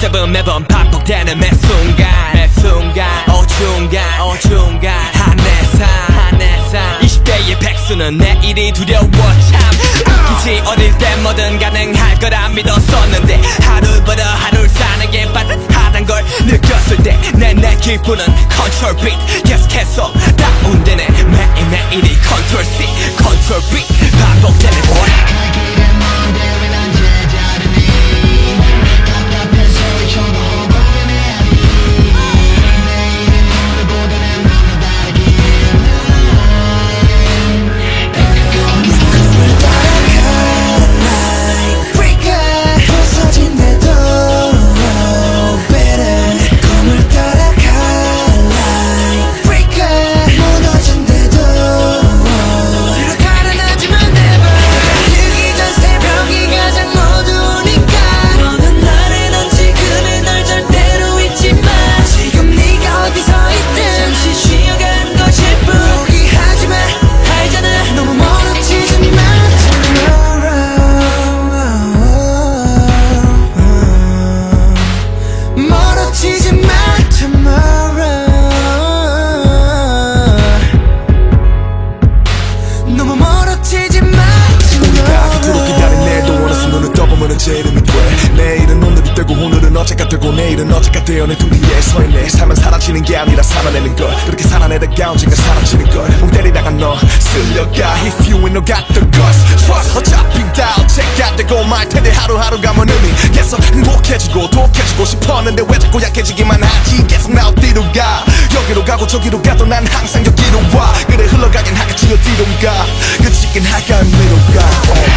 잡은 매번 반복되는 매 순간 어중간 한해상 20대의 백수는 내일이 두려워 참 웃기지 어릴 때 뭐든 가능할 거라 믿었었는데 하루보다 하루를 사는 게 빠듯하단 걸 느꼈을 때 내 기분은 컨트롤 beat 계속해서 다운되네 매일매일이 컨트롤 C 컨트롤 B 반복되는 boy 제 이름이 돼 내일은 오늘이 되고 오늘은 어제가 되고 내일은 어제가 되어 내 둘 위에 서있네 삶은 사라지는 게 아니라 살아내는 걸 그렇게 살아내다가 언젠가 사라지는 걸 멍 때리다가 너 쓸려가 If you ain't no got the guts Trust 어차피 다 어제가 되고 말 텐데 하루하루가 뭔 의미 계속 행복해지고 독해지고 싶었는데 왜 자꾸 약해지기만 하지 계속 나 어디로 가 여기로 가고 저기로 가도 난 항상 여기로 와 그래 흘러가긴 하겠지 어디론가 그치긴 하가 미로 가